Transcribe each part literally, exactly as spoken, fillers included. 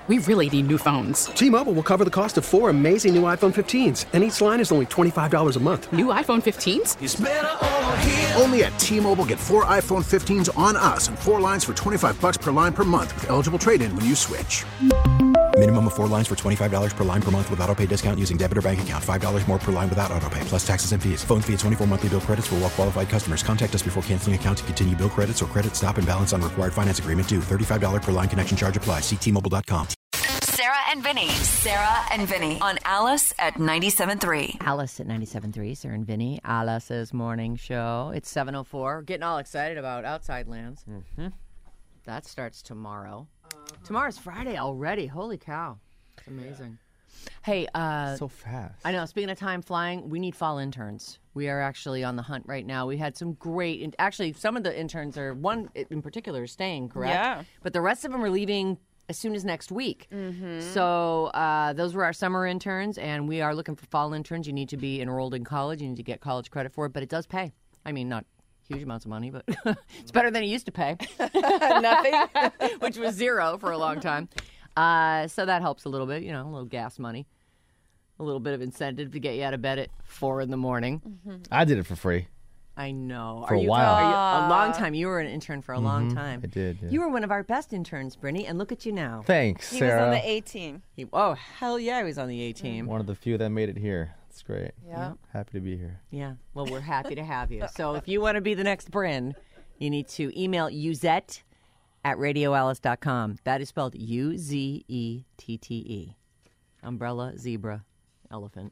We really need new phones. T-Mobile will cover the cost of four amazing new iPhone fifteens, and each line is only twenty-five dollars a month. New iPhone fifteens? It's better over here. Only at T-Mobile, get four iPhone fifteens on us and four lines for twenty-five dollars per line per month with eligible trade-in when you switch. Minimum of four lines for twenty-five dollars per line per month with autopay discount using debit or bank account. five dollars more per line without autopay, plus taxes and fees. Phone fee at twenty-four monthly bill credits for well-qualified customers. Contact us before canceling account to continue bill credits or credit stop and balance on required finance agreement due. thirty-five dollars per line connection charge applies. See T Mobile dot com. Sarah and Vinny. Sarah and Vinny on Alice at ninety-seven point three. Alice at ninety-seven point three. Sarah and Vinny. Alice's morning show. It's seven oh four. Getting all excited about Outside Lands. Mm-hmm. That starts tomorrow. Uh-huh. Tomorrow's Friday already. Holy cow. It's amazing. Yeah. Hey, uh, so fast. I know. Speaking of time flying, we need fall interns. We are actually on the hunt right now. We had some great, actually, some of the interns are, one in particular is staying, correct? Yeah. But the rest of them are leaving as soon as next week. Mm-hmm. So uh, those were our summer interns, and we are looking for fall interns. You need to be enrolled in college. You need to get college credit for it, but it does pay. I mean, not huge amounts of money, but it's better than it used to pay. Nothing. Which was zero for a long time. Uh, so that helps a little bit, you know, a little gas money, a little bit of incentive to get you out of bed at four in the morning. Mm-hmm. I did it for free. I know. For are a you, while. Are you, a long time. You were an intern for a mm-hmm. long time. I did, yeah. You were one of our best interns, Brittany, and look at you now. Thanks, he Sarah. He was on the A team. He, oh, hell yeah, he was on the A team. One of the few that made it here. That's great. Yeah. Happy to be here. Yeah. Well, we're happy to have you. So if you want to be the next Bryn, you need to email Uzette at radio alice dot com. That is spelled U Z E T T E. Umbrella, zebra, elephant.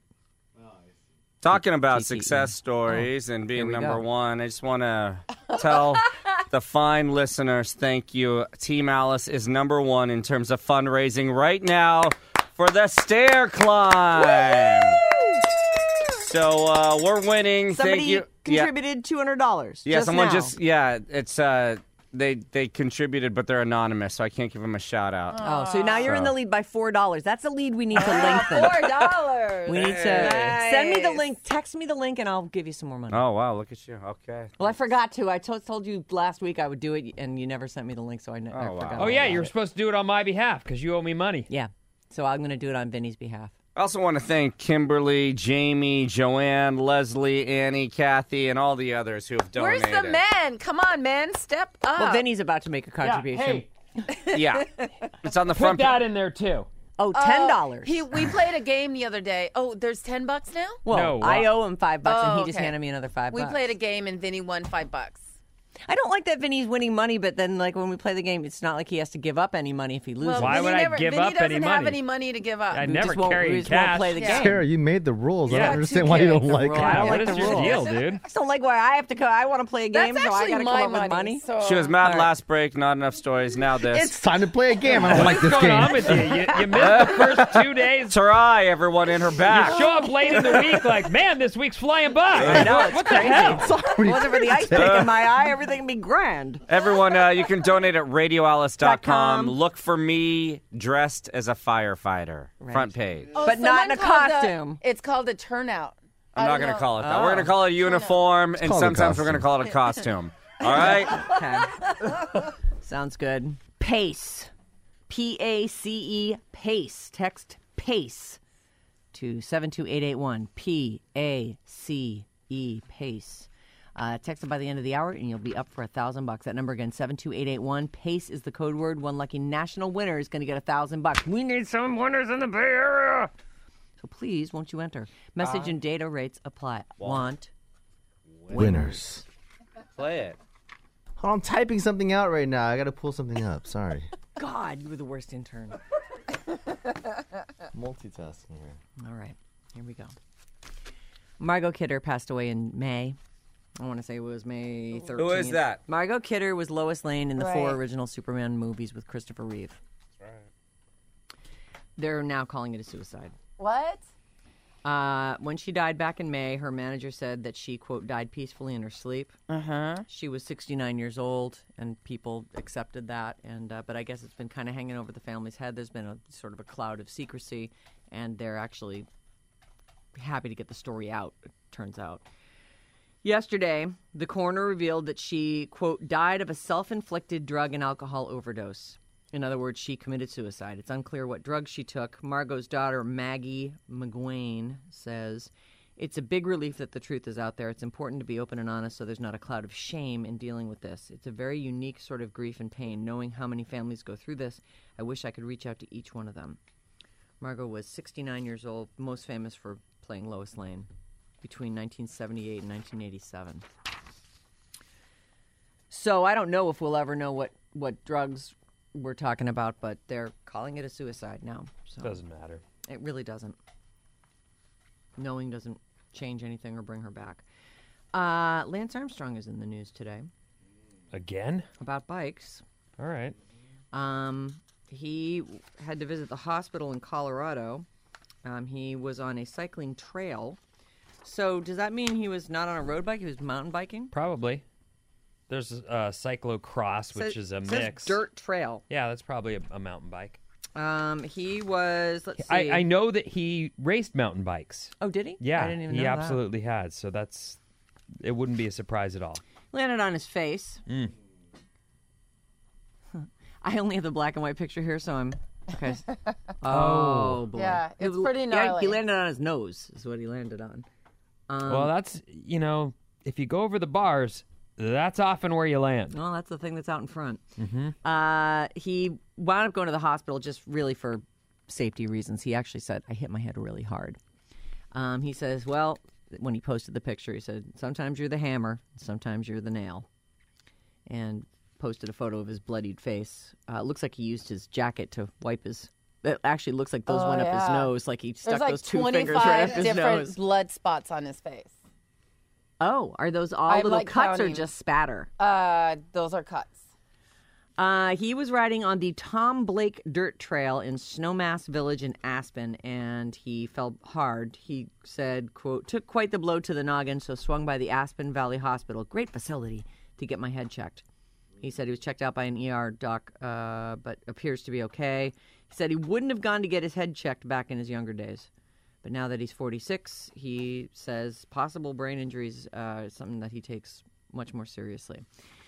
Talking about T T E. success stories oh, and being number go. one, I just want to tell the fine listeners, thank you. Team Alice is number one in terms of fundraising right now for the stair climb. So uh, we're winning. Somebody thank you. contributed yeah. two hundred dollars. Yeah, just someone now. just, yeah, it's, uh, they they contributed, but they're anonymous, so I can't give them a shout out. Oh, so now you're so. in the lead by four dollars. That's a lead we need to lengthen. Four dollars. We need to nice. send me the link. Text me the link, and I'll give you some more money. Oh, wow, look at you. Okay. Well, I forgot to. I to- told you last week I would do it, and you never sent me the link, so I, ne- Oh, I wow. forgot. Oh, yeah, about you were it. supposed to do it on my behalf because you owe me money. Yeah. So I'm going to do it on Vinny's behalf. I also want to thank Kimberly, Jamie, Joanne, Leslie, Annie, Kathy, and all the others who have Where's donated. the men? Come on, men, step up. Well, Vinny's about to make a contribution. Hey, Yeah. It's on the put front that in there, too. Oh, ten dollars. Uh, he we played a game the other day. Oh, there's ten bucks now. well, No, I uh, owe him five bucks, Oh, and he just okay. handed me another five We bucks. played a game and Vinny won five bucks. I don't like that Vinny's winning money, but then, like, when we play the game, it's not like he has to give up any money if he loses. Well, Why Vinny would I never, give Vinny up doesn't any have money? any money to give up. I we never just won't, carry we just cash. won't play the Yeah. game. Sarah, you made the rules. I Yeah, don't two understand why you kids. don't like rule. it. I don't Yeah, like what the is your rules. deal, dude? I just don't like why I have to. Co- I want to play a game, That's so I actually got to come my up with money. So She was mad All right. last break, not enough stories. Now this. It's time to play a game. I don't like this What's going on game. with you? You, you missed the first two days. Tarai, everyone in her back. You show up late in the week like, man, this week's flying by. I know, it's what crazy. the hell? Sorry. If it wasn't for the ice pick in my eye, everything would be grand. Everyone, uh, you can donate at radio alice dot com. com. Look for me dressed as a firefighter. Right. Front page. Oh, But not someone in a called costume. The, it's called a turnout. I'm I not don't going to know. call it that. Oh. We're going to call it a uniform, and call it a sometimes we're going to call it a costume. All right? Okay. Sounds good. Pace. P A C E, PACE. Text PACE to seven two eight eight one. P A C E, PACE. Uh, text it by the end of the hour, and you'll be up for a thousand bucks. That number again, seven two eight eight one. PACE is the code word. One lucky national winner is going to get a thousand bucks. We need some winners in the Bay Area. So please, won't you enter? Message and data rates apply. Want. Winners. Play it. Hold on, I'm typing something out right now. I got to pull something up. Sorry. God, you were the worst intern. Multitasking here. All right, here we go. Margot Kidder passed away in May. I want to say it was May thirteenth. Who is that? Margot Kidder was Lois Lane in the Right. four original Superman movies with Christopher Reeve. That's right. They're now calling it a suicide. What? Uh, when she died back in May, her manager said that she, quote, died peacefully in her sleep. Uh-huh. She was sixty-nine years old, and people accepted that. And uh, but I guess it's been kind of hanging over the family's head. There's been a sort of a cloud of secrecy, and they're actually happy to get the story out, it turns out. Yesterday, the coroner revealed that she, quote, died of a self-inflicted drug and alcohol overdose. In other words, she committed suicide. It's unclear what drugs she took. Margot's daughter, Maggie McGuane, says, it's a big relief that the truth is out there. It's important to be open and honest so there's not a cloud of shame in dealing with this. It's a very unique sort of grief and pain. Knowing how many families go through this, I wish I could reach out to each one of them. Margot was sixty-nine years old, most famous for playing Lois Lane between nineteen seventy-eight and nineteen eighty-seven. So I don't know if we'll ever know what, what drugs we're talking about, but they're calling it a suicide now. So Doesn't matter. It really doesn't. Knowing doesn't change anything or bring her back. Uh, Lance Armstrong is in the news today. Again? About bikes. All right. Um, he had to visit the hospital in Colorado. Um, he was on a cycling trail. So does that mean he was not on a road bike? He was mountain biking? Probably. There's a cyclocross, which Says- is a says mix. dirt trail. Yeah, that's probably a, a mountain bike. Um, he was, let's see. I, I know that he raced mountain bikes. Oh, did he? Yeah, I didn't even he know that. absolutely has. So that's, it wouldn't be a surprise at all. Landed on his face. Mm. I only have the black and white picture here, so I'm... Okay. Oh. Oh, boy. Yeah, it's He- pretty yeah, gnarly. he landed on his nose, is what he landed on. Um, Well, that's, you know, if you go over the bars, that's often where you land. Well, that's the thing that's out in front. Mm-hmm. Uh, he wound up going to the hospital just really for safety reasons. He actually said, I hit my head really hard. Um, he says, well, when he posted the picture, he said, sometimes you're the hammer, sometimes you're the nail. And posted a photo of his bloodied face. Uh, it looks like he used his jacket to wipe his... It actually looks like those Oh, went up his yeah. nose, like he stuck There's like those two fingers right twenty-five up his different nose. blood spots on his face. Oh, are those all I'm, little like, cuts or counting. just spatter? Uh, those are cuts. Uh, he was riding on the Tom Blake Dirt Trail in Snowmass Village in Aspen, and he fell hard. He said, quote, took quite the blow to the noggin, so swung by the Aspen Valley Hospital, great facility, to get my head checked. He said he was checked out by an E R doc, uh, but appears to be okay. He said he wouldn't have gone to get his head checked back in his younger days. But now that he's forty-six, he says possible brain injuries uh, is something that he takes much more seriously.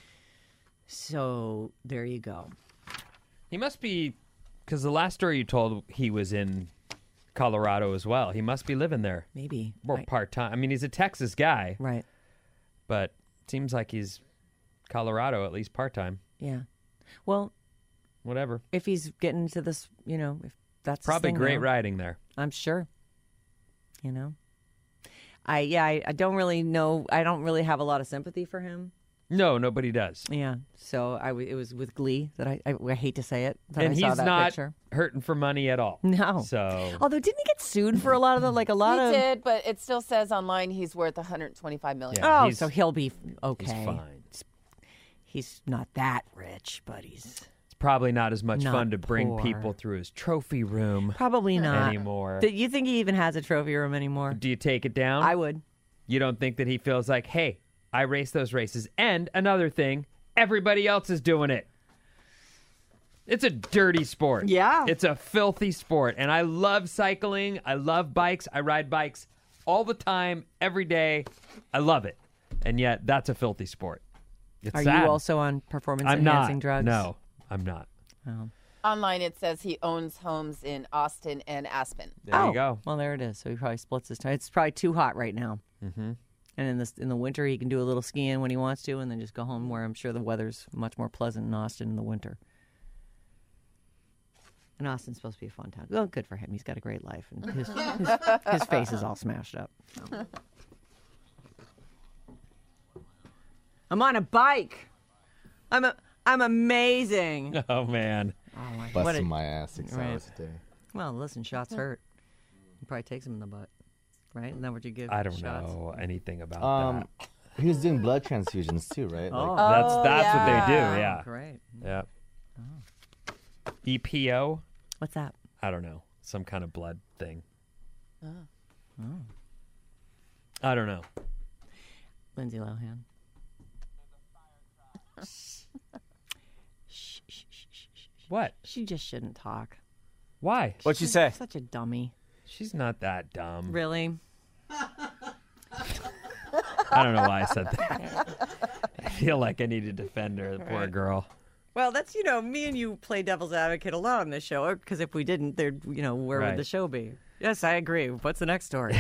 So there you go. He must be, because the last story you told, he was in Colorado as well. He must be living there. Maybe. Or Right. part-time. I mean, he's a Texas guy. Right. But it seems like he's Colorado, at least part-time. Yeah. Well, Whatever. if he's getting to this, you know, if that's his Probably thing great now, riding there. I'm sure. You know, I yeah, I, I don't really know. I don't really have a lot of sympathy for him. No, nobody does. Yeah. So I w- it was with glee that I, I I hate to say it that And I saw he's that not picture. hurting for money at all. No. So Although didn't he get sued for a lot of the like a lot he of? did, but it still says online he's worth one hundred twenty-five million Yeah, Oh, he's- so he'll be okay. he's fine. He's not that rich, but he's It's probably not as much Not fun to bring poor. people through his trophy room probably not anymore. Do you think he even has a trophy room anymore? Do you take it down? I would. You don't think that he feels like, hey, I raced those races. And another thing, everybody else is doing it. It's a dirty sport. Yeah. It's a filthy sport. And I love cycling. I love bikes. I ride bikes all the time, every day. I love it. And yet, that's a filthy sport. It's Are sad. you also on performance I'm enhancing not. drugs? No, I'm not. Oh. Online, it says he owns homes in Austin and Aspen. There oh. you go. Well, there it is. So he probably splits his time. It's probably too hot right now. Mm-hmm. And in this in the winter, he can do a little skiing when he wants to, and then just go home where I'm sure the weather's much more pleasant in Austin in the winter. And Austin's supposed to be a fun town. Well, good for him. He's got a great life, and his his, his face is all smashed up. So. I'm on a bike. I'm a I'm amazing. Oh, man. Oh my, what Busting a- my ass six Right. hours a day. Well, listen, shots hurt. It probably takes him in the butt, right? Isn't that what you give? I don't shots? know anything about Um, that. he was doing blood transfusions too, right? Oh. Like, That's Oh, that's what they do, yeah. yeah. Great. Yeah. E P O? What's that? I don't know. Some kind of blood thing. Oh. Oh. I don't know. Lindsay Lohan. Shh, shh, shh, shh, shh, shh. What? She just shouldn't talk. Why? What'd you She's say? Such a dummy. She's not that dumb. Really? I don't know why I said that. I feel like I need to defend her, the poor girl. Well, that's, you know, me and you play devil's advocate a lot on this show, because if we didn't, there'd, you know, where Right. would the show be? Yes, I agree. What's the next story?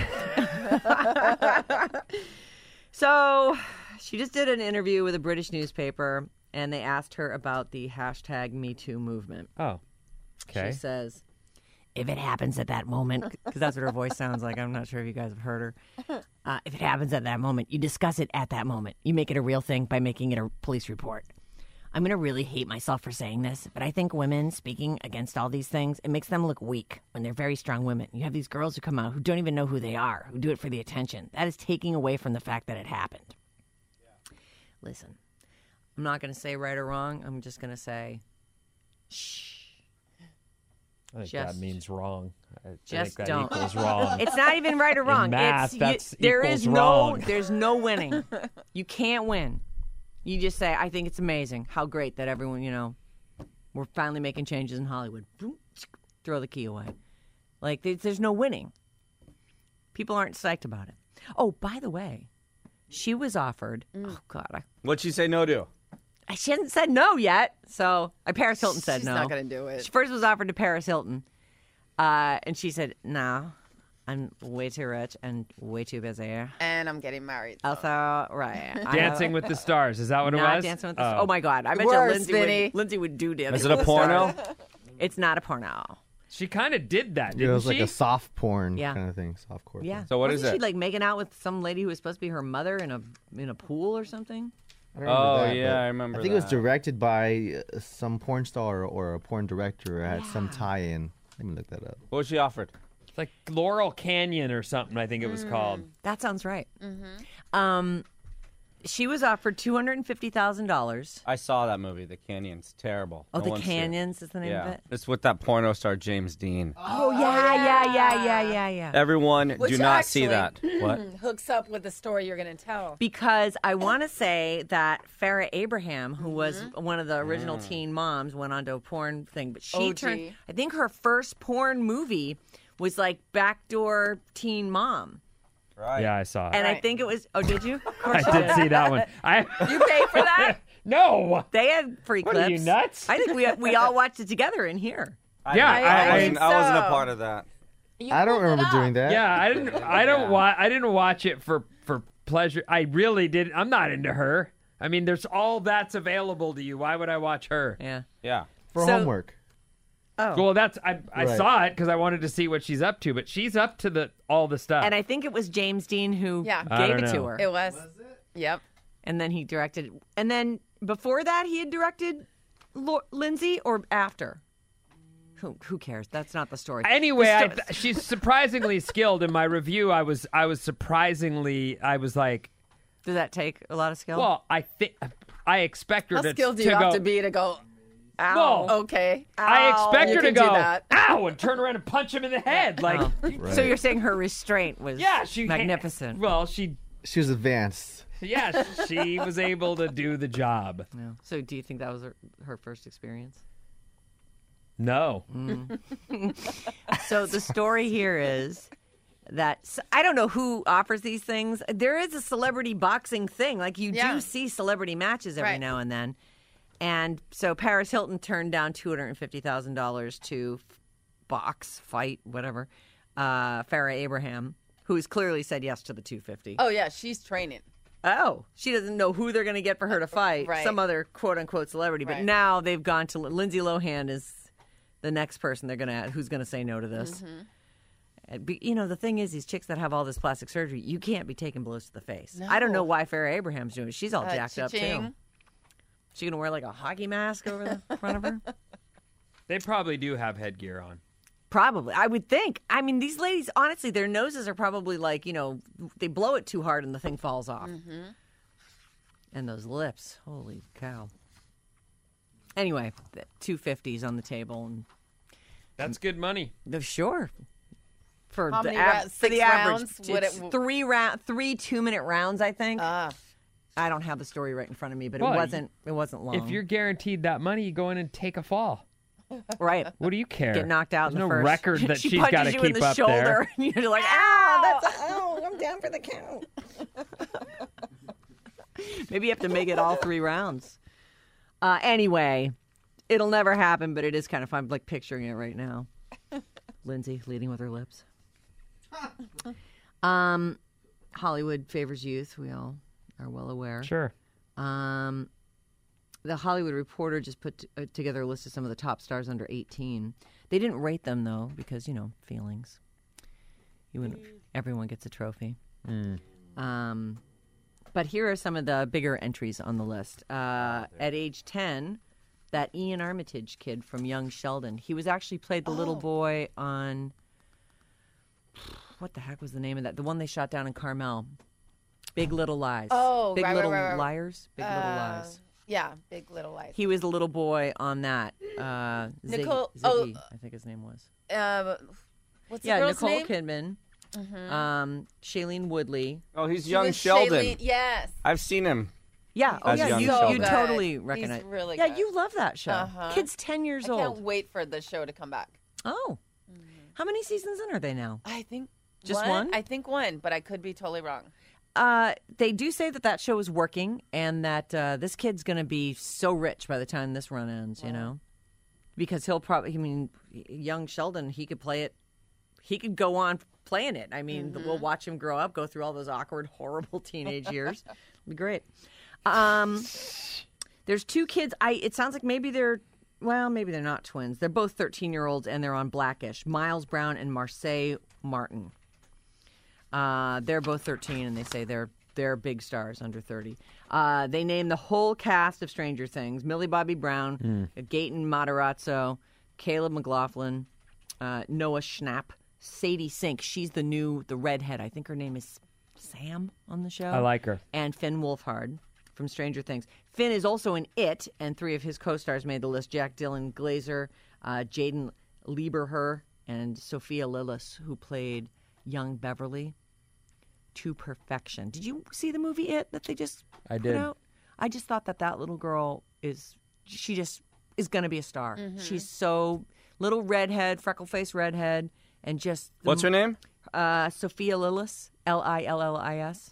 So she just did an interview with a British newspaper, and they asked her about the hashtag Me Too movement. Oh, okay. She says, if it happens at that moment, because that's what her voice sounds like. I'm not sure if you guys have heard her. Uh, if it happens at that moment, you discuss it at that moment. You make it a real thing by making it a police report. I'm going to really hate myself for saying this, but I think women speaking against all these things, it makes them look weak when they're very strong women. You have these girls who come out who don't even know who they are, who do it for the attention. That is taking away from the fact that it happened. Yeah. Listen, I'm not going to say right or wrong. I'm just going to say, shh. I think Just- that means wrong. I Just think that don't. equals wrong. It's not even right or In wrong. math, it's you- that's there equals is no wrong. there's no winning. You can't win. You just say, I think it's amazing how great that everyone, you know, we're finally making changes in Hollywood. Boom, throw the key away. Like there's, there's no winning. People aren't psyched about it. Oh, by the way, she was offered. Oh God, I, What'd she say no to? she hasn't said no yet. So uh, Paris Hilton said She's no. not going to do it. She first was offered to Paris Hilton, uh, and she said, "No, I'm way too rich and way too busy." And I'm getting married. so. Also, right. I Dancing know- with the Stars. Is that what it Not was? Dancing with the Oh. Stars. Oh my God! I bet you Worse, Lindsay Vinny. would, Lindsay would do Dancing Is it with a the porno? Stars. It's not a porno. She kind of did that, It didn't was like she? a soft porn Yeah. kind of thing, soft core. Yeah. So what Wasn't is she it? like making out with some lady who was supposed to be her mother in a in a pool or something? I don't remember Oh, that, yeah, but I remember I think it was that. directed by uh, some porn star or a porn director. It had some Yeah. tie-in. Let me look that up. What was she offered? It's like Laurel Canyon or something, I think it was Mm. called. That sounds right. Um, she was offered two hundred and fifty thousand dollars. I saw that movie, The Canyon's terrible. Oh, No the one's seen it. Canyons is the name of Yeah, it. it's with that porno star James Dean. Oh yeah, yeah, yeah, yeah, yeah, yeah. Everyone, Which do not see that. actually What? hooks up with the story you're going to tell. Because I want to say that Farrah Abraham, who was Mm-hmm. one of the original teen moms, went on to a porn thing. But she O G. turned, I think her first porn movie was like Backdoor Teen Mom. Right. Yeah, I saw it. And I Right. think it was, oh, did you? Of course I you did see that one. I You paid for that? No. They had free What clips. are you, nuts? I think we we all watched it together in here. Yeah, I, I- I wasn't, think I wasn't a so. part of that. You I don't pulled it remember up. doing that. Yeah, I didn't. I don't watch. I didn't watch it for for pleasure. I really did. I'm not into her. I mean, there's all that's available to you. Why would I watch her? Yeah. Yeah. For So- homework. Oh. Well, that's I. I Right. saw it because I wanted to see what she's up to. But she's up to the all the stuff. And I think it was James Dean who Yeah. I gave don't it to know. her. It was. Yep. And then he directed. And then before that, he had directed Lo- Lindsay, or after? Who, who cares? That's not the story. Anyway, The I, sto- she's surprisingly skilled. In my review, I was I was surprisingly I was like, Does that take a lot of skill? well, I think I expect her How to, skilled do to you go. have to be to go, Ow. Well, okay. I expect You her to can do go, that. ow, and turn around and punch him in the head. Like, Oh. So you're saying her restraint was yeah, she magnificent. Well, she, She was advanced. yeah, she was able to do the job. Yeah. So do you think that was her, her first experience? No, So the story here is that s- I don't know who offers these things. There is a celebrity boxing thing. Like you Yeah. do see celebrity matches every Right. now and then. And so Paris Hilton turned down two hundred fifty thousand dollars to f- box, fight, whatever, uh, Farrah Abraham, who's clearly said yes to the two hundred fifty. Oh, yeah. She's training. Oh, she doesn't know who they're going to get for her to fight. Right. Some other quote unquote celebrity. But Right. now they've gone to Lindsay Lohan is the next person they're going to who's going to say no to this. Mm-hmm. Uh, be- You know, the thing is, these chicks that have all this plastic surgery, you can't be taking blows to the face. I don't know No. why Farrah Abraham's doing it. She's all Uh, jacked up, too. cha-ching. She going to wear like a hockey mask over the front of her? they probably do have headgear on. Probably. I would think. I mean, these ladies, honestly, their noses are probably like, you know, they blow it too hard and the thing falls off. Mm-hmm. And those lips. Holy cow. Anyway, the two fifties on the table. And That's good money. the sure. For How the, many av- rou- for six the average, rounds? Would it's it- three round, three two-minute rounds, I think. Ah. I don't have the story right in front of me, but Well, it wasn't. It wasn't long. If you're guaranteed that money, you go in and take a fall. right, What do you care? get knocked out There's in the no first. record that she she's punches got to you keep in the up shoulder, there. and you're like, ow, that's ow, I'm down for the count. Maybe you have to make it all three rounds. Uh, anyway, It'll never happen, but it is kind of fun. I'm like picturing it right now. Lindsay leading with her lips. um, Hollywood favors youth. We all are well aware. Sure. Um, the Hollywood Reporter just put t- uh, together a list of some of the top stars under eighteen. They didn't rate them, though, because, you know, feelings. You wouldn't, everyone gets a trophy. Mm. Um, but here are some of the bigger entries on the list. Uh, at age ten, that Ian Armitage kid from Young Sheldon, he was actually played the oh. little boy on, what the heck was the name of that? The one they shot down in Carmel. Big Little Lies. Oh, Big right, Little right, right, right. Liars? Big uh, Little Lies. Yeah, Big Little Lies. He was the little boy on that. Uh, Nicole, Ziggy, oh, Ziggy, I think his name was. Uh, what's the yeah, girl's Nicole name? Kidman. Mm-hmm. Um, Shailene Woodley. Oh, he's She young was Sheldon. Shailene- yes. I've seen him. Yeah, oh As yeah, young you, Sheldon. you Good. totally recognize. He's really yeah, good. you love that show. Uh-huh. Kid's ten years I old. can't wait for the show to come back. Oh, mm-hmm. How many seasons in are they now? I think just one? one. I think one, but I could be totally wrong. Uh, they do say that that show is working, and that uh, this kid's going to be so rich by the time this run ends. Wow. You know, because he'll probably. I mean, young Sheldon, he could play it. He could go on playing it. I mean, mm-hmm. we'll watch him grow up, go through all those awkward, horrible teenage years. It'll be great. Um, there's two kids. I. It sounds like maybe they're. Well, maybe they're not twins. They're both thirteen-year-olds, and they're on Blackish. Miles Brown and Marseille Martin. Uh, they're both thirteen, and they say they're they're big stars under thirty. Uh, they name the whole cast of Stranger Things: Millie Bobby Brown, mm. Gaten Matarazzo, Caleb McLaughlin, uh, Noah Schnapp, Sadie Sink. She's the new the redhead. I think her name is Sam on the show. I like her. And Finn Wolfhard from Stranger Things. Finn is also in It, and three of his co-stars made the list: Jack Dylan Glazer, uh, Jaden Lieberher, and Sophia Lillis, who played young Beverly to perfection. Did you see the movie It that they just I put did. out? I just thought that that little girl is, she just is going to be a star. Mm-hmm. She's so, little redhead, freckle-faced redhead, and just... The, What's her name? Uh, Sophia Lillis, L I L L I S.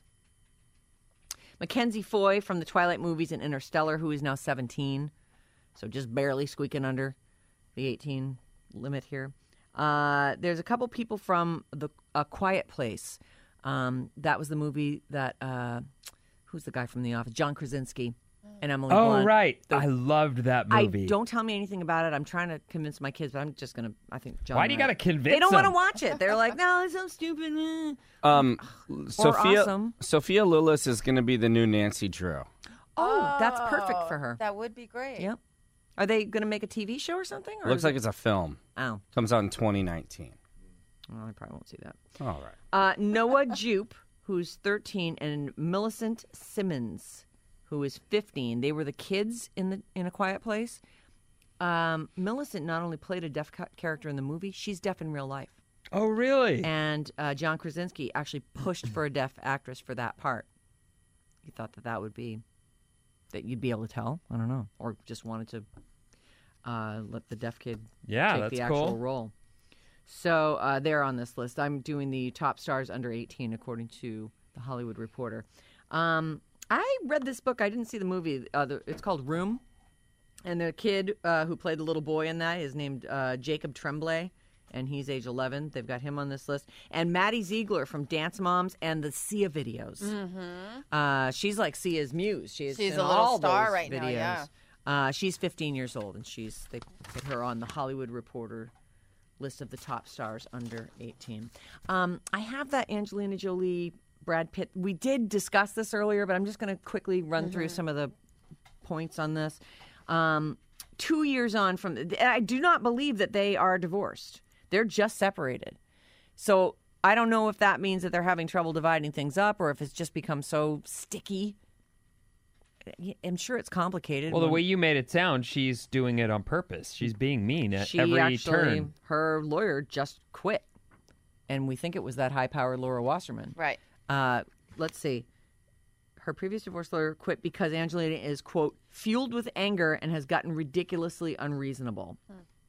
Mackenzie Foy from the Twilight movies and Interstellar, who is now seventeen, so just barely squeaking under the eighteen limit here. Uh, there's a couple people from the A Quiet Place. Um, that was the movie that, uh, who's the guy from The Office? John Krasinski and Emily Oh, Blunt. right. The, I loved that movie. I, don't tell me anything about it. I'm trying to convince my kids, but I'm just going to, I think John. Why do you got to convince They don't them? want to watch it. They're like, no, it's so stupid. eh." Um, Sophia awesome. Sophia Lillis is going to be the new Nancy Drew. Oh, that's perfect for her. That would be great. Yep. Are they going to make a T V show or something? Or Looks is like it... it's a film. Oh. Comes out in twenty nineteen. Well, I probably won't see that. All right. Uh, Noah Jupe, who's thirteen, and Millicent Simmons, who is fifteen. They were the kids in the in A Quiet Place. Um, Millicent not only played a deaf ca- character in the movie, she's deaf in real life. Oh, really? And uh, John Krasinski actually pushed for a deaf actress for that part. He thought that that would be, that you'd be able to tell. I don't know. Or just wanted to uh, let the deaf kid yeah, take that's the actual cool. role. So uh, they're on this list. I'm doing the top stars under eighteen, according to The Hollywood Reporter. Um, I read this book. I didn't see the movie. Uh, the, it's called Room. And the kid uh, who played the little boy in that is named uh, Jacob Tremblay, and he's age eleven. They've got him on this list. And Maddie Ziegler from Dance Moms and the Sia videos. Mm-hmm. Uh, she's like Sia's muse. She's, She's in a little all star those right videos. now, yeah. Uh, she's fifteen years old, and she's they put her on the Hollywood Reporter list of the top stars under eighteen. Um, I have that Angelina Jolie, Brad Pitt. We did discuss this earlier, but I'm just going to quickly run mm-hmm. through some of the points on this. Um, two years on from, I do not believe that they are divorced. They're just separated. So I don't know if that means that they're having trouble dividing things up, or if it's just become so sticky. I'm sure it's complicated. Well, the way you made it sound, she's doing it on purpose. She's being mean at she every actually, turn. Her lawyer just quit. And we think it was that high-powered Laura Wasserman. Right. Uh, let's see. Her previous divorce lawyer quit because Angelina is, quote, fueled with anger and has gotten ridiculously unreasonable.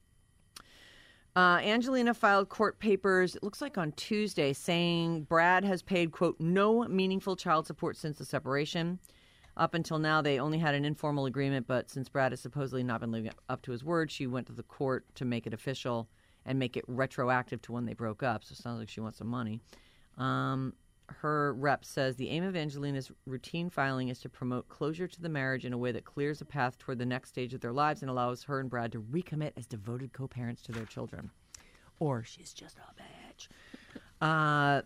Hmm. Uh, Angelina filed court papers, it looks like on Tuesday, saying Brad has paid, quote, no meaningful child support since the separation. Up until now, they only had an informal agreement, but since Brad has supposedly not been living up to his word, she went to the court to make it official and make it retroactive to when they broke up. So it sounds like she wants some money. Um, her rep says the aim of Angelina's routine filing is to promote closure to the marriage in a way that clears a path toward the next stage of their lives and allows her and Brad to recommit as devoted co-parents to their children. Or she's just a bitch. Uh,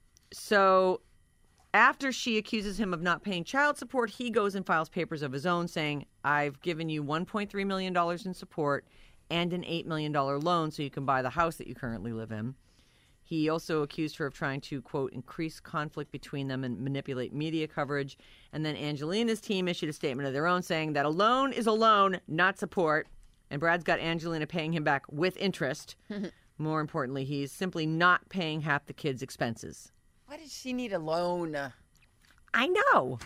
so after she accuses him of not paying child support, he goes and files papers of his own saying, I've given you one point three million dollars in support and an eight million dollars loan so you can buy the house that you currently live in. He also accused her of trying to, quote, increase conflict between them and manipulate media coverage. And then Angelina's team issued a statement of their own saying that a loan is a loan, not support. And Brad's got Angelina paying him back with interest. More importantly, he's simply not paying half the kids' expenses. Why does she need a loan? I know.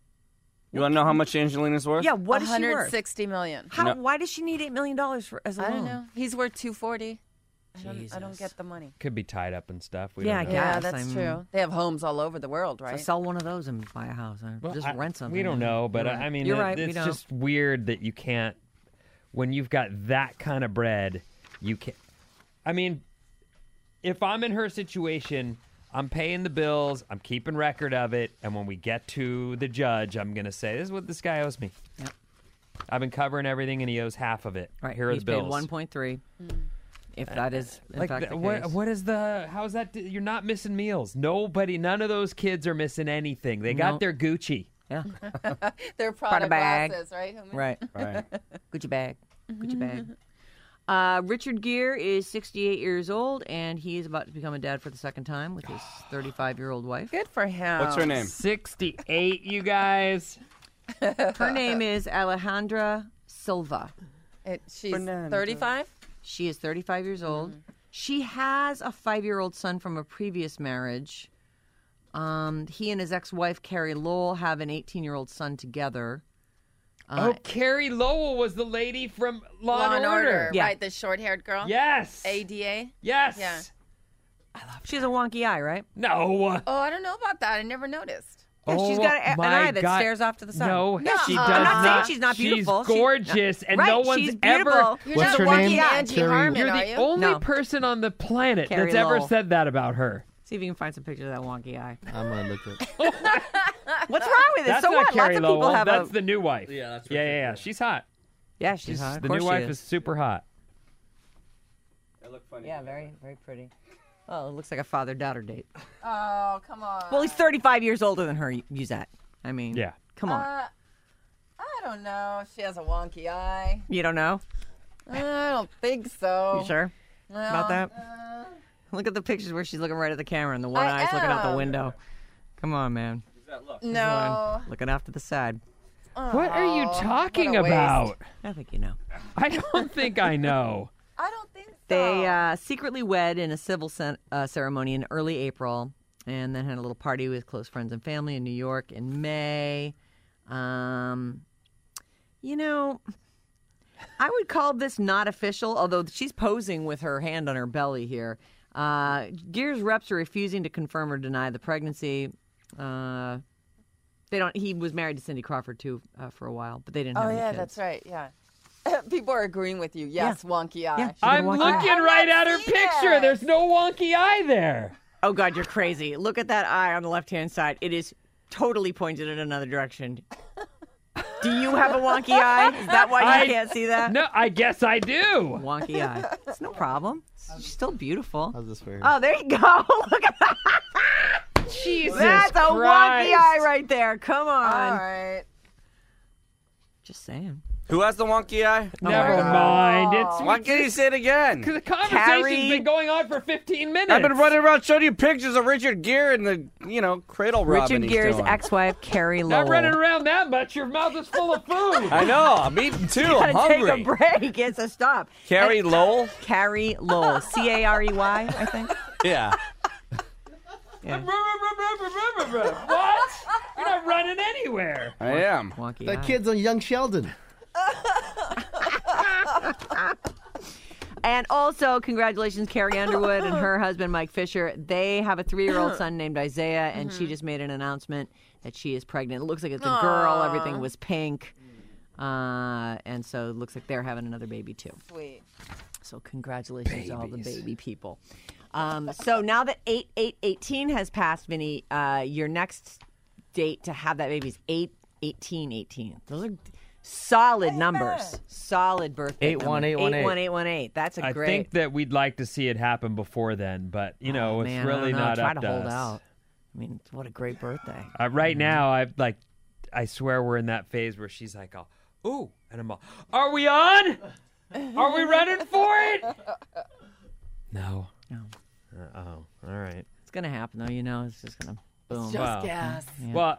You want to know how much Angelina's worth? Yeah, what is she one hundred worth? sixty million How? No. Why does she need eight million dollars for as a I loan? don't know. He's worth two forty. I don't, I don't Jesus. get the money. Could be tied up and stuff. We Yeah, don't I know. guess. Yeah, that's I mean- true. They have homes all over the world, So right? sell one of those and buy a house. Or Well, just I- rent something. We don't know, but You're I- right. I mean, You're it- right. we it's don't. just weird that you can't, when you've got that kind of bread, you can't. I mean, if I'm in her situation, I'm paying the bills, I'm keeping record of it, and when we get to the judge, I'm going to say, this is what this guy owes me. Yep. I've been covering everything, and he owes half of it. Right. Here are He's the bills. paid one point three. If that is in like fact the- the what, case. what is the how's that you're not missing meals? Nobody, none of those kids are missing anything. They got No. their Gucci. Yeah. They're Prada bag. glasses, right? Humi? Right. Right. Gucci bag. Gucci bag. Uh, Richard Gere is sixty-eight years old, and he is about to become a dad for the second time with his thirty-five-year-old wife. Good for him. What's her name? sixty-eight, you guys. Her name is Alejandra Silva. It, she's Fernando. thirty-five? She is thirty-five years old. She has a five-year-old son from a previous marriage. Um, he and his ex-wife, Carrie Lowell, have an eighteen-year-old son together. Uh, oh, Carrie Lowell was the lady from Law, Law and and Order. Order, Yeah. right? The short-haired girl? Yes. A D A? Yes. Yeah. She has a wonky eye, right? No. Oh, I don't know about that. I never noticed. Yeah, she's Oh, got a, an my eye that God. stares off to the side. No, Yeah, she uh-uh. does I'm not saying not. she's not beautiful. She's She- gorgeous, and right, no one's she's ever. beautiful. You're What's not her a wonky name? Angie Carrie- Harmon, You're are the you? only No. person on the planet Carrie that's ever Lowell. said that about her. See if you can find some pictures of that wonky eye. I'm gonna look at. What's wrong with it? That's so not what? Carrie Lots of people Lowell. have That's a. the new wife. Yeah, that's yeah, Richard yeah, yeah. Gere. She's hot. Yeah, she's, She's hot. Of the course new she wife is. is super hot. They look funny. Yeah, very, very pretty. Oh, it looks like a father-daughter date. Oh, come on. Well, he's thirty-five years older than her. Use that. I mean, Yeah. come on. Uh, I don't know. She has a wonky eye. You don't know? I don't think so. You sure Well, about that? uh, Look at the pictures where she's looking right at the camera and the one I eye's looking out the am. window. Come on, man. no. Come on. Looking off to the side. What are you Oh, talking what a waste. about? I think you know. I don't think I know. I don't think so. They uh, secretly wed in a civil cen- uh, ceremony in early April, and then had a little party with close friends and family in New York in May. Um, you know, I would call this not official, although she's posing with her hand on her belly here. Uh, Gere's reps are refusing to confirm or deny the pregnancy. Uh, they don't. He was married to Cindy Crawford too uh, for a while, but they didn't Oh, have any yeah, kids. that's right. Yeah. People are agreeing with you. Yes, wonky eye. Yeah. She got a I'm wonky looking eye. right I've at her seen picture. it. There's no wonky eye there. Oh, God, you're crazy. Look at that eye on the left-hand side. It is totally pointed in another direction. Do you have a wonky eye? Is that why you I- can't see that? No, I guess I do. Wonky eye. It's no problem. She's still beautiful. How's this for her? Oh, there you go. Look at that. Jesus That's a Christ. wonky eye right there. Come on. All right. Just saying. Who has the wonky eye? Never God. mind. It's Why can't you say it again? because the conversation's Carrie- been going on for fifteen minutes. I've been running around showing you pictures of Richard Gere and the, you know, cradle robbing Richard he's Gere's doing. ex-wife, Carrie Lowell. Not running around that much. Your mouth is full of food. I know. I'm eating too. I'm Gotta take hungry. a break. It's a stop. Carrie Lowell? Carrie Lowell. C A R E Y, I think. Yeah. Yeah. What? You're not running anywhere. I am. Wonky The eye. kid's on Young Sheldon. And also, congratulations, Carrie Underwood and her husband, Mike Fisher. They have a three-year-old son named Isaiah, and she just made an announcement that she is pregnant. It looks like it's a girl. Everything was pink. Uh, and so it looks like they're having another baby, too. Sweet. So congratulations to all the baby people. Um, so now that eight eight eighteen has passed, Vinny, uh, your next date to have that baby is eight eighteen eighteen. Those are solid numbers. Solid birthday Eight one eight one eight. eight one eight one eight. That's a I great. think that we'd like to see it happen before then, but you know, Oh, it's man, I really don't know. not Try up to hold us. out. I mean, what a great birthday. Uh, right now, I like. I swear we're in that phase where she's like, oh, "Ooh," and I'm all, "Are we on? Are we running for it?" No. No. Uh, oh, all right. It's gonna happen though. You know, it's just gonna boom. Just Wow. gas. Yeah. Well,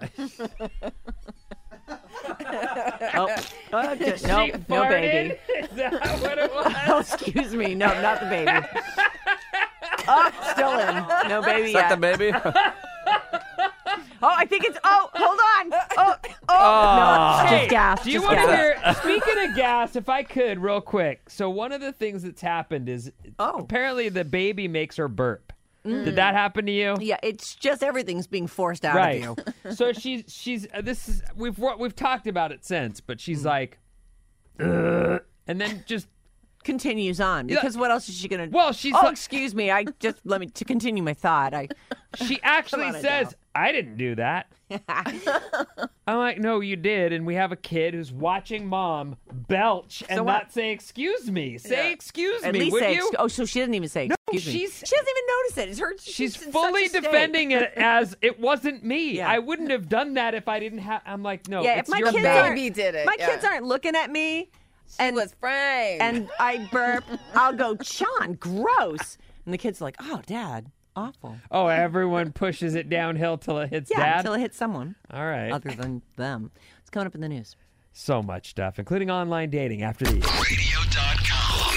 Oh, oh, just, no, she no farted? baby. Is that what it was? Oh, excuse me. No, not the baby. Oh, still in. No baby Is yet. that the baby? Oh, I think it's. Oh, hold on. Oh, oh, no, Hey, just gas. do you just want to gas. hear? Speaking of gas, if I could, real quick. So one of the things that's happened is, Oh. apparently the baby makes her burp. Did that happen to you? Yeah, it's just everything's being forced out Right. of you. So she's she's uh, this is we've we've talked about it since, but she's like, "Ugh," and then just Continues on because what else is she gonna? Well, she's Oh, like- excuse me. I just let me to continue my thought. I. she actually on, says, Adele. "I didn't do that." I'm like, "No, you did." And we have a kid who's watching mom belch and So not what? say "excuse me." Say "excuse At me," least would say. you? Ex- oh, so she doesn't even say. No, excuse me. she's- She doesn't even notice it. It's her. She's in such fully a state. defending it as it wasn't me. Yeah. I wouldn't have done that if I didn't have. I'm like, no, Yeah, if it's my your kids bad. aren't, Baby did it, my yeah. kids aren't looking at me, And was framed. and I burp, I'll go, Sean, gross. And the kids are like, oh, Dad, awful. Oh, everyone pushes it downhill till it hits Yeah, dad. until it hits someone All right. other than them. It's coming up in the news. So much stuff, including online dating after these. radio dot com.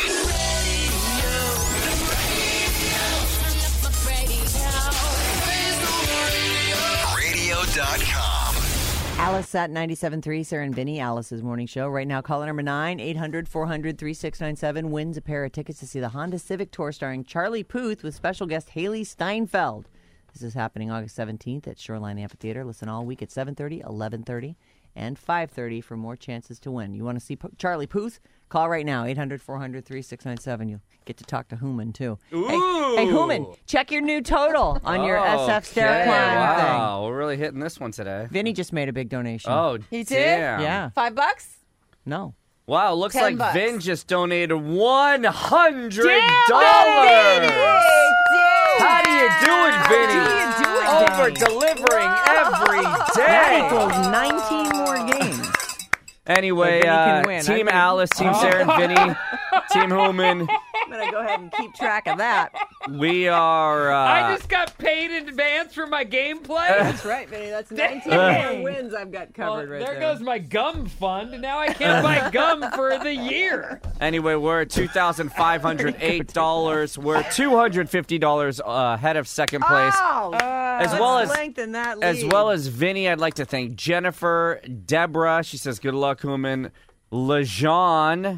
radio dot com. Alice at ninety-seven point three, Sarah and Vinny, Alice's morning show. Right now, caller number nine, eight hundred, four hundred, thirty-six ninety-seven, wins a pair of tickets to see the Honda Civic Tour starring Charlie Puth with special guest Haley Steinfeld. This is happening August seventeenth at Shoreline Amphitheater. Listen all week at seven thirty, eleven thirty, and five thirty for more chances to win. You want to see P- Charlie Puth? Call right now, eight hundred, four hundred, thirty-six ninety-seven. You'll get to talk to Hooman, too. Ooh. Hey, hey, Hooman, check your new total on your S F Stair Okay, Climb Wow, we're really hitting this one today. thing. Vinny just made a big donation. Oh, He did? damn. Yeah. Five bucks? No. Wow, looks Ten like bucks. Vin just donated one hundred Damn, dollars. How How do you do it, Vinny? How do you do it, Over Vinny? delivering every That day. equals nineteen more games. Anyway, So Vinny can uh, win. Team I'm gonna- Alice, Team Sarah and Vinny, Team Hooman, I'm going to go ahead and keep track of that. we are... Uh, I just got paid in advance for my gameplay. That's right, Vinny. That's nineteen more wins I've got Well, covered right there there. goes my gum fund, and now I can't buy gum for the year. Anyway, we're at two thousand five hundred eight dollars. We're two hundred fifty dollars uh, ahead of second place. Oh, as let's well as lengthen that lead. As well as Vinny, I'd like to thank Jennifer, Deborah. She says, good luck, Hooman. LeJean.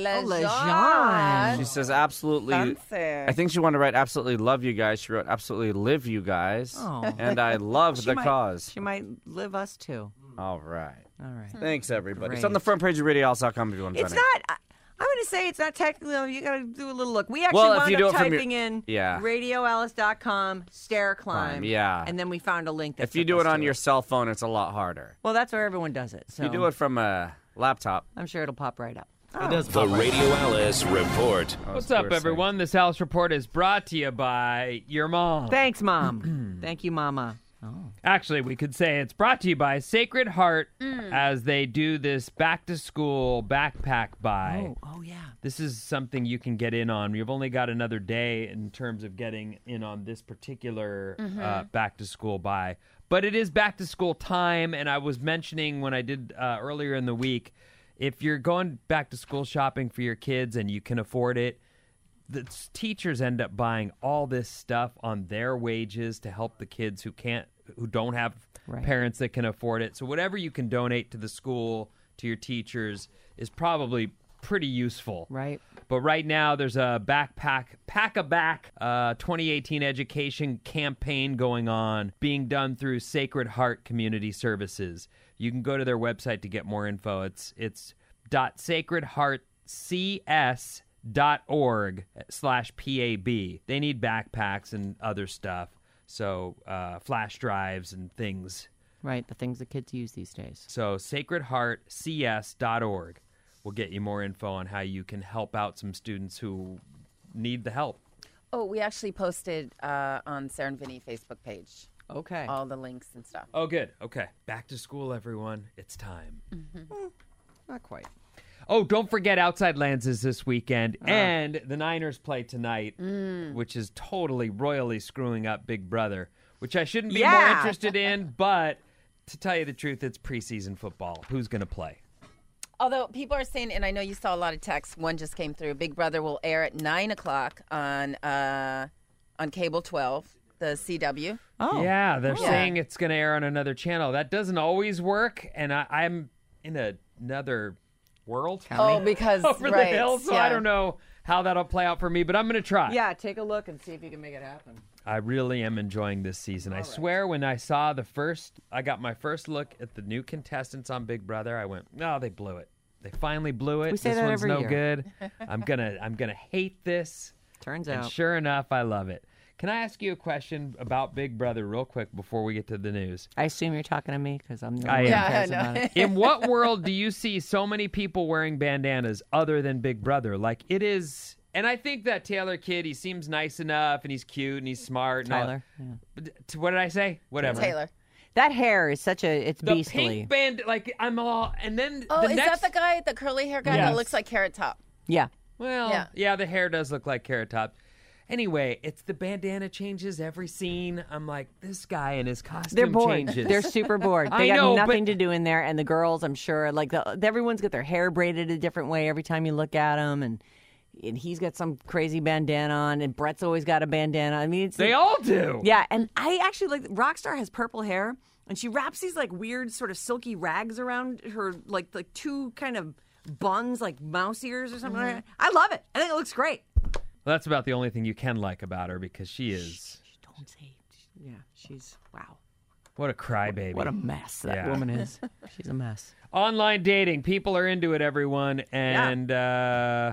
LeJean. She says, absolutely. Fancy. I think she wanted to write, absolutely love you guys. She wrote, absolutely live you guys. Oh. And I love She the might- cause. She might live us too. All right. All right. Thanks, everybody. It's Great. on the front page of radio house dot com if you want to It's donate. not. I, I'm going to say it's not technically. You got to do a little look. We actually Well, if wound you do up it from your- typing in Yeah. radio alice dot com stair climb. Climb, yeah. And then we found a link. That If you took do us it on to your cell phone, it's a lot harder. Well, that's where everyone does it. So If you do it from a laptop. I'm sure it'll pop right up. Oh. It does The pop right Radio Alice Report. What's we're up, saying. everyone? This Alice Report is brought to you by your mom. Thanks, Mom. Thank you, Mama. Oh. Actually, we could say it's brought to you by Sacred Heart as they do this back-to-school backpack buy. Oh, oh yeah. This is something you can get in on. You've only got another day in terms of getting in on this particular uh, back-to-school buy. But it is back-to-school time, and I was mentioning when I did uh, earlier in the week, if you're going back-to-school shopping for your kids and you can afford it, the teachers end up buying all this stuff on their wages to help the kids who can't, who don't have Right. parents that can afford it. So whatever you can donate to the school, to your teachers, is probably pretty useful. Right. But right now, there's a backpack, pack a back, uh, twenty eighteen education campaign going on, being done through Sacred Heart Community Services. You can go to their website to get more info. It's it's dot sacred heart c s dot org slash p a b. They need backpacks and other stuff, so uh, flash drives and things. Right, the things that kids use these days. So sacred heart c s dot org. We'll get you more info on how you can help out some students who need the help. Oh, we actually posted uh, on Sarah and Vinny Facebook page. Okay. All the links and stuff. Oh, good. Okay. Back to school, everyone. It's time. Mm-hmm. Mm, not quite. Oh, don't forget Outside Lands is this weekend, uh. and the Niners play tonight, mm. which is totally royally screwing up Big Brother, which I shouldn't be yeah. more interested in, but to tell you the truth, it's preseason football. Who's going to play? Although people are saying, and I know you saw a lot of texts, one just came through, Big Brother will air at nine o'clock on uh, on Cable twelve, the C W. Oh. Yeah, they're oh. saying it's going to air on another channel. That doesn't always work, and I, I'm in a, another world. Oh, because, over right, the hill, so yeah. I don't know how that'll play out for me, but I'm going to try. Yeah, take a look and see if you can make it happen. I really am enjoying this season. All I right. swear when I saw the first, I got my first look at the new contestants on Big Brother, I went, no, they blew it. They finally blew it. We say this that one's every no year. good. I'm gonna I'm gonna hate this. Turns and out. sure enough, I love it. Can I ask you a question about Big Brother real quick before we get to the news? I assume you're talking to me because I'm the I one who am. cares Yeah, I know. about it. In what world do you see so many people wearing bandanas other than Big Brother? Like it is, and I think that Taylor kid, he seems nice enough and he's cute and he's smart. And all- Tyler. Yeah. But, what did I say? Whatever. Taylor. That hair is such a, it's The beastly. pink band, like I'm all, and then Oh, the is next. that the guy, the curly hair guy Yes. that looks like Carrot Top? Yeah. Well, yeah. Yeah. the hair does look like Carrot Top. Anyway, it's the bandana changes every scene. I'm like, this guy and his costume They're bored. changes. They're super bored. I They got know, nothing but- to do in there. And the girls, I'm sure, like the, everyone's got their hair braided a different way every time you look at them, and and he's got some crazy bandana on, and Brett's always got a bandana. I mean, it's They like, all do. yeah. And I actually like Rockstar has purple hair, and she wraps these like weird sort of silky rags around her, like like two kind of buns, like mouse ears or something. Mm-hmm. Like that. I love it. I think it looks great. Well, that's about the only thing you can like about her because she is. Don't say. Yeah, she's wow. What a crybaby. What a mess that Yeah. woman is. She's a mess. Online dating. People are into it, everyone. And uh,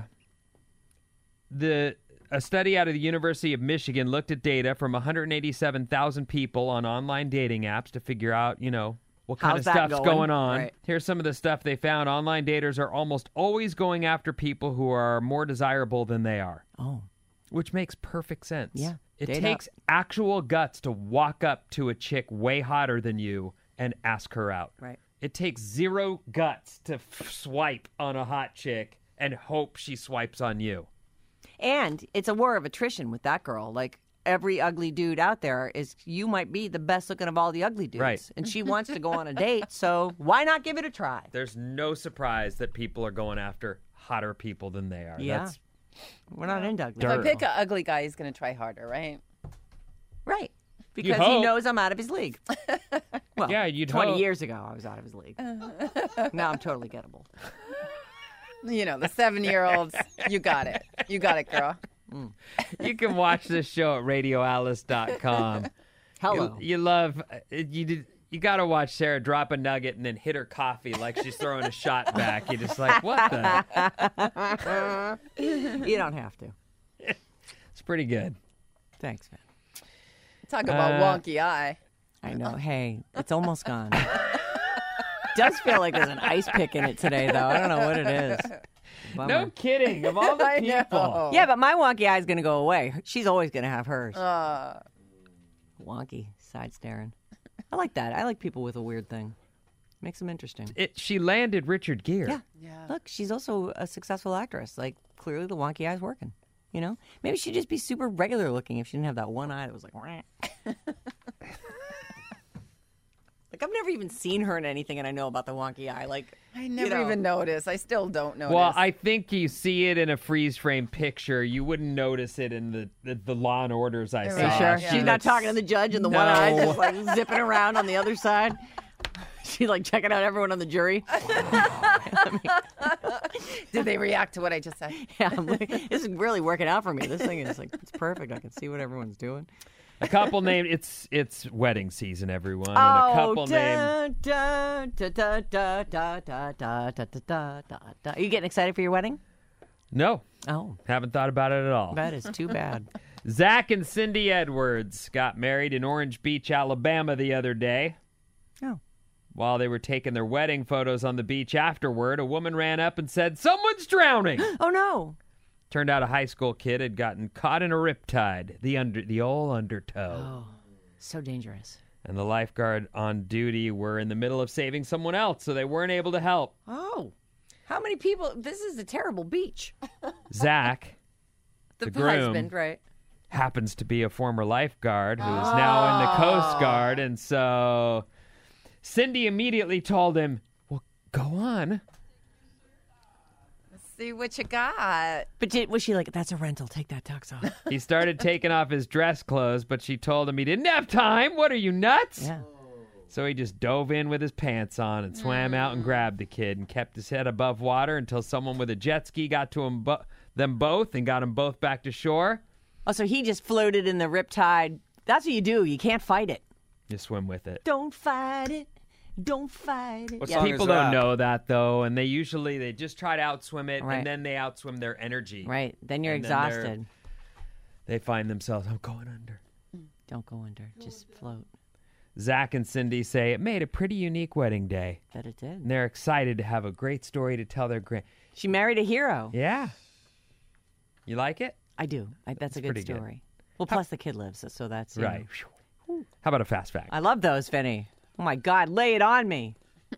the a study out of the University of Michigan looked at data from one hundred eighty-seven thousand people on online dating apps to figure out, you know, what kind How's of that stuff's going? going on. Right. Here's some of the stuff they found. Online daters are almost always going after people who are more desirable than they are. Oh. Which makes perfect sense. Yeah, It date takes actual guts to walk up to a chick way hotter than you and ask her out. Right. It takes zero guts to f- swipe on a hot chick and hope she swipes on you. And it's a war of attrition with that girl. Like every ugly dude out there is, you might be the best looking of all the ugly dudes. Right. And she wants to go on a date, so why not give it a try? There's no surprise that people are going after hotter people than they are. Yeah. That's We're not into ugly If I Dirt. pick an ugly guy, he's going to try harder, right? Right. Because he hope. knows I'm out of his league. Well, Yeah, you'd twenty hope. years ago, I was out of his league. Now I'm totally gettable. You know, the seven-year-olds, you got it. You got it, girl. You can watch this show at radio alice dot com. Hello. You, you love you did. You got to watch Sarah drop a nugget and then hit her coffee like she's throwing a shot back. You're just like, what the? You don't have to. It's pretty good. Thanks, man. Talk about Uh, wonky eye. I know. Hey, it's almost gone. Does feel like there's an ice pick in it today, though. I don't know what it is. Bummer. No kidding. Of all the I people. know. Yeah, but my wonky eye is going to go away. She's always going to have hers. Uh, Wonky, side staring. I like that. I like people with a weird thing. Makes them interesting. It, she landed Richard Gere. Yeah. yeah. Look, she's also a successful actress. Like, clearly the wonky eye's working. You know? Maybe she'd just be super regular looking if she didn't have that one eye that was like, Wah. Like, I've never even seen her in anything, and I know about the wonky eye. Like, I never you know. even noticed. I still don't notice. Well, I think you see it in a freeze frame picture. You wouldn't notice it in the the, the Law and Orders I Are saw. you Are you sure? Yeah. She's not looks- talking to the judge and the one eye No. just like zipping around on the other side. She like checking out everyone on the jury. Did they react to what I just said? Yeah, I'm like, this is really working out for me. This thing is like it's perfect. I can see what everyone's doing. A couple named it's it's wedding season, everyone, and Oh, a couple da, named da, da, da, da, da, da, da, da, da, da, da. Are you getting excited for your wedding? no. Oh, Haven't thought about it at all. that is too bad. Zach and Cindy Edwards got married in Orange Beach, Alabama the other day. Oh. While they were taking their wedding photos on the beach afterward, a woman ran up and said, "Someone's drowning." Oh no. Turned out a high school kid had gotten caught in a riptide, the under the old undertow. Oh, so dangerous. And the lifeguard on duty were in the middle of saving someone else, so they weren't able to help. Oh, how many people? This is a terrible beach. Zach, The, the groom, husband, right? happens to be a former lifeguard who is now in the Coast Guard, and so Cindy immediately told him, "Well, go on." Let's see what you got. But did, was she like, "That's a rental. Take that tux off"? He started taking off his dress clothes, but she told him he didn't have time. What are you, nuts? Yeah. So he just dove in with his pants on and swam out and grabbed the kid and kept his head above water until someone with a jet ski got to him bo- them both and got them both back to shore. Oh, so he just floated in the riptide. That's what you do. You can't fight it. You swim with it. Don't fight it. Don't fight it. What Yeah. song People is don't that? know that, though, and they usually they just try to outswim it, Right. and then they outswim their energy. Right. Then you're And then they're- exhausted. They find themselves, I'm going under. Don't go under. Just float. Zach and Cindy say it made a pretty unique wedding day. Bet it did. And they're excited to have a great story to tell their grand. She married a hero. Yeah. You like it? I do. I, that's a good pretty good. story. Well, plus the kid lives, so that's you Right. know. How about a fast fact? I love those, Vinny. Oh my God, lay it on me.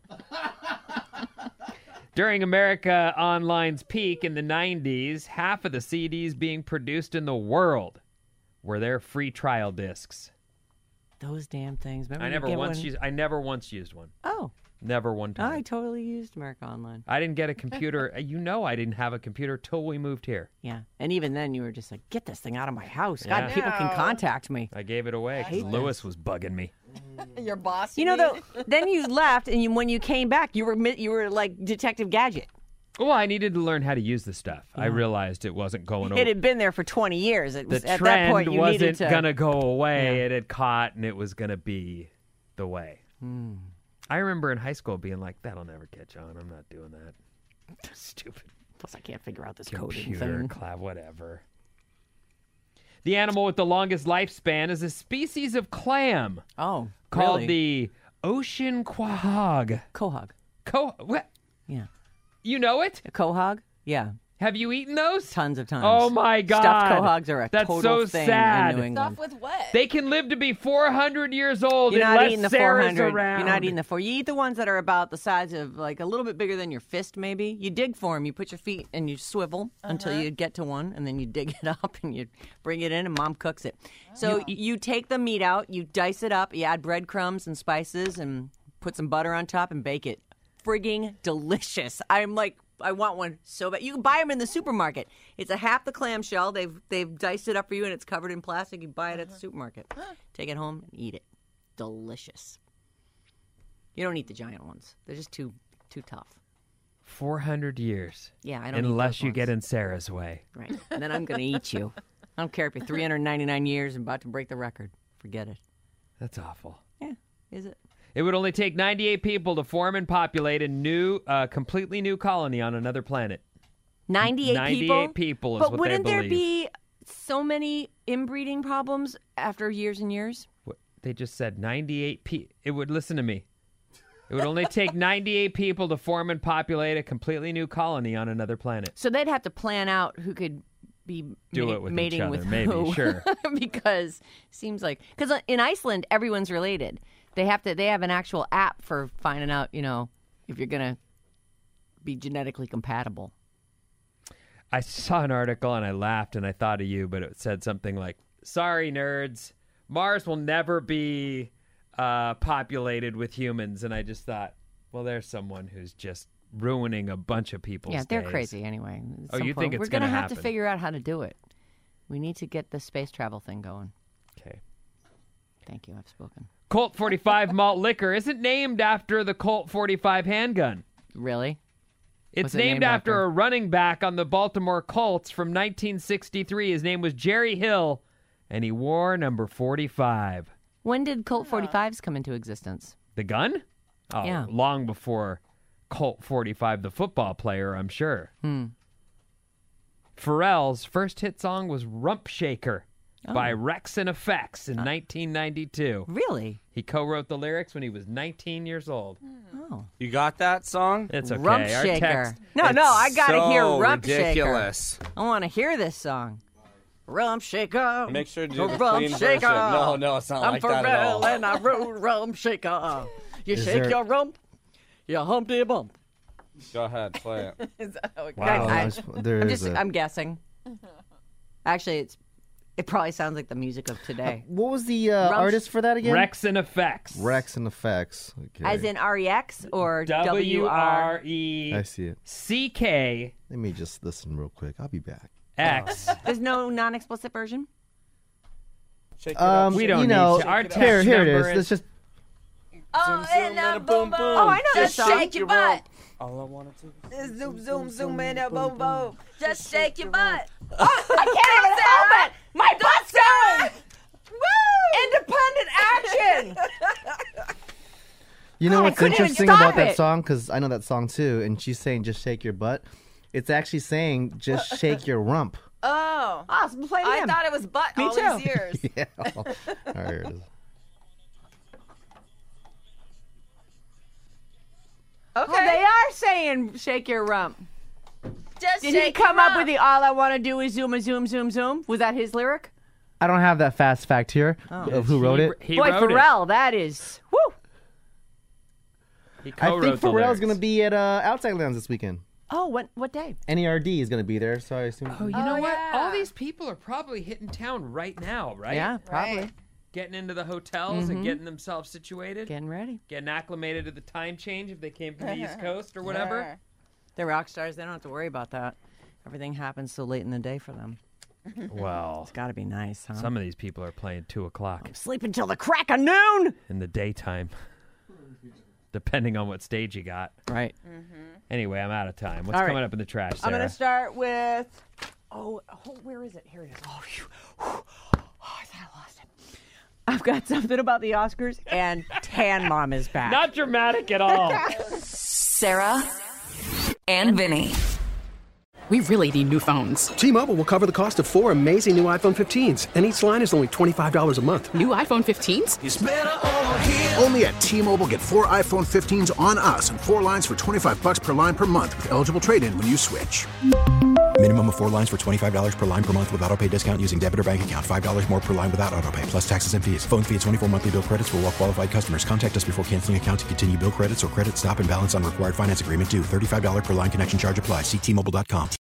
During America Online's peak in the nineties, half of the C Ds being produced in the world were their free trial discs. Those damn things. Remember I you never get once one? used. I never once used one. Oh, Never one time. I totally used America Online. I didn't get a computer. You know, I didn't have a computer till we moved here. Yeah, and even then, you were just like, "Get this thing out of my house." Yeah. God, people can No. contact me. I gave it away because hate Lewis was bugging me. Your boss. You know, mean? though, then you left, and you, when you came back, you were mi- you were like Detective Gadget. Well, I needed to learn how to use the stuff. I realized it wasn't going over. It had been there for twenty years. It was, the at trend that point, you needed wasn't to. gonna go away. Yeah. It had caught, and it was gonna be the way. Hmm. I remember in high school being like, "That'll never catch on. I'm not doing that." Stupid Plus, I can't figure out this coding computer, thing. cloud, whatever. The animal with the longest lifespan is a species of clam Oh, called really? the ocean quahog. Quahog. Co- what? Yeah, You know it? a quahog. Yeah, Have you eaten those? tons of times. Oh my God! Stuffed quahogs are a That's total so thing sad. in New England. Stuff with what? They can live to be four hundred years old You're not unless eating the Sarah's four hundred. around. You're not eating the four. You eat the ones that are about the size of like a little bit bigger than your fist, maybe. You dig for them. You put your feet and you swivel until you get to one, and then you dig it up and you bring it in, and Mom cooks it. So you take the meat out, you dice it up, you add breadcrumbs and spices, and put some butter on top, and bake it. Frigging delicious. I'm like, I want one so bad. You can buy them in the supermarket. It's a half the clamshell. They've they've diced it up for you, and it's covered in plastic. You buy it at the supermarket. Take it home and eat it. Delicious. You don't eat the giant ones. They're just too too tough. Four hundred years. Yeah, I don't. eat Unless those you ones. get in Sarah's way. Right, and then I'm gonna eat you. I don't care if you're three hundred ninety-nine years and about to break the record. Forget it. That's awful. Yeah, is it? It would only take ninety-eight people to form and populate a new, uh, completely new colony on another planet. ninety-eight, ninety-eight people. people is but what wouldn't they there believe. be so many inbreeding problems after years and years? What, they just said ninety-eight people. It would, listen to me. It would only take ninety-eight people to form and populate a completely new colony on another planet. So they'd have to plan out who could be Do ma- it with each mating other, with maybe, who. sure. Because seems like because in Iceland everyone's related. They have to. They have an actual app for finding out, you know, if you're gonna be genetically compatible. I saw an article and I laughed and I thought of you, but it said something like, "Sorry, nerds, Mars will never be uh, populated with humans." And I just thought, well, there's someone who's just ruining a bunch of people's Yeah, they're days. crazy anyway. Oh, Some you point- think it's we're gonna gonna have to happen. figure out how to do it. We need to get the space travel thing going. Okay. Thank you. I've spoken. Colt forty-five malt liquor isn't named after the Colt forty-five handgun. Really? It's What's it named, named after, after? a running back on the Baltimore Colts from nineteen sixty-three. His name was Jerry Hill, and he wore number forty-five. When did Colt forty-fives come into existence? The gun? Oh, Yeah. long before Colt forty-five, the football player, I'm sure. Hmm. Pharrell's first hit song was Rump Shaker Oh. by Rex and Effects in nineteen ninety-two. Really? He co-wrote the lyrics when he was nineteen years old. Oh. You got that song? It's okay. Rump Our Shaker. text- No, no, I gotta so hear Rump ridiculous. Shaker. I want to hear this song. Rump Shaker. Make sure to do the Rump clean Shaker. version. No, no, it's not I'm like that at all. Pharrell and I wrote Rump Shaker. You Is shake there- your rump, you humpty bump. Go ahead, play it. Is that how it Wow, goes? I- there's- there I'm is just, a- I'm guessing. Actually, it's it probably sounds like the music of today. What was the uh, Rump- artist for that again? Rex and Effects. Rex and Effects. Okay. As in R E X or W R E. E I see it. C K Let me just listen real quick. I'll be back. X. There's no non-explicit version? Shake it Um, up, We shake don't you need know, to. Our here, text here it number is. is- Let's just. Oh, Zoom, zoom, and a and a boom boom, boom. Oh, I know that Just song. shake your butt. All I wanted to. Zoom, zoom, zoom, and a boom boom. Just shake your butt. I can't even help it! My butt's going! Independent action! You know God, I what's couldn't even interesting stop about that it. song? Because I know that song too, and she's saying "just shake your butt." It's actually saying "just shake your rump." Oh. Oh, so play it I again. thought it was butt Me all too. these years. Yeah. All right, here it is. Okay. Oh, they are saying shake your rump. Just Did shake he come your up rump. with the all I want to do is zoom a zoom zoom zoom? Was that his lyric? I don't have that fast fact here of who wrote it. He Boy, wrote Pharrell, that is woo. it. He I co-wrote think the Pharrell's lyrics. going to be at uh, Outside Lands this weekend. Oh, what what day? N E R D is going to be there, so I assume. Oh, you Oh, know what? yeah. All these people are probably hitting town right now, right? Yeah, probably. Right. Getting into the hotels and getting themselves situated. Getting ready. Getting acclimated to the time change if they came from the East Coast or whatever. Sure. They're rock stars. They don't have to worry about that. Everything happens so late in the day for them. Well, It's got to be nice, huh? some of these people are playing two o'clock Sleep until the crack of noon. in the daytime, depending on what stage you got. Right. Anyway, I'm out of time. What's All right. coming up in the trash, I'm Sarah? going to start with. Oh, oh, where is it? Here it is. Oh, phew. Oh, I thought I lost it. I've got something about the Oscars, and Tan Mom is back. Not dramatic at all. Sarah and Vinny. We really need new phones. T-Mobile will cover the cost of four amazing new iPhone fifteens, and each line is only twenty-five dollars a month. New iPhone fifteens? Only at T-Mobile, get four iPhone fifteens on us and four lines for twenty-five bucks per line per month with eligible trade-in when you switch. Minimum of four lines for twenty-five dollars per line per month with autopay discount using debit or bank account. five dollars more per line without autopay, plus taxes and fees. Phone fee at twenty-four monthly bill credits for well-qualified customers. Contact us before canceling account to continue bill credits or credit stop and balance on required finance agreement due. thirty-five dollars per line connection charge applies. See T Mobile dot com.